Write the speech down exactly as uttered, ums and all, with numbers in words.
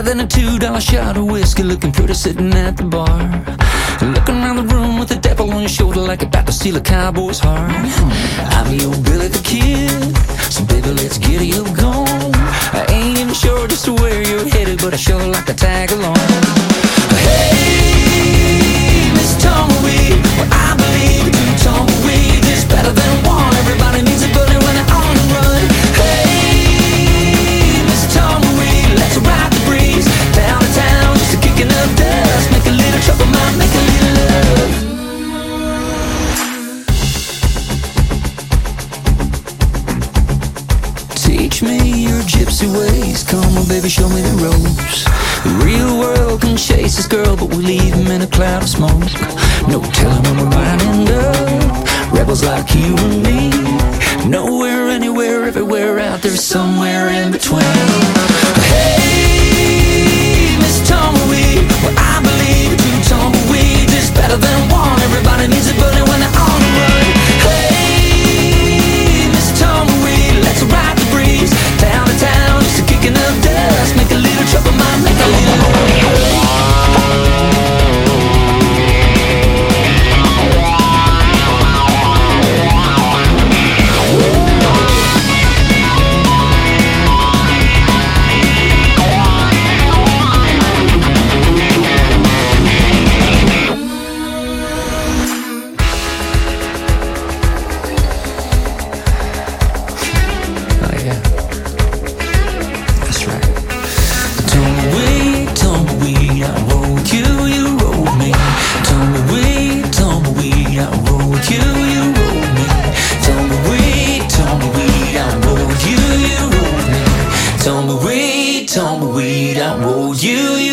than a two dollar shot of whiskey, looking pretty sitting at the bar. Looking around the room with the devil on your shoulder like you're about to steal a cowboy's heart. I'm your Billy the Kid, so baby let's get you gone. I ain't even sure just where you're headed, but I sure like to tag along. Hey, Miss Tumbleweed, well I believe two tumbleweed is better than one. Everybody needs a buddy when they're on the run. Hey, Miss Tumbleweed, let's ride the breeze down to town, just a kicking up dust. Make a little trouble, might make a little love. Teach me your gypsy ways, come on baby, show me the ropes. The real world can chase this girl, but we leave him in a cloud of smoke. No telling when we might end up, rebels like you and me. Nowhere, anywhere, everywhere, out there somewhere in between. Hey, Miss Tumbleweed, well I believe two tumbleweeds is better than one. Everybody needs a buddy when they're on the run. Hey, Miss Tumbleweed, let's ride the breeze down to town, just a kicking up dust. Make a little trouble, might make a little love. Tumbleweed, tumbleweed, I roll you.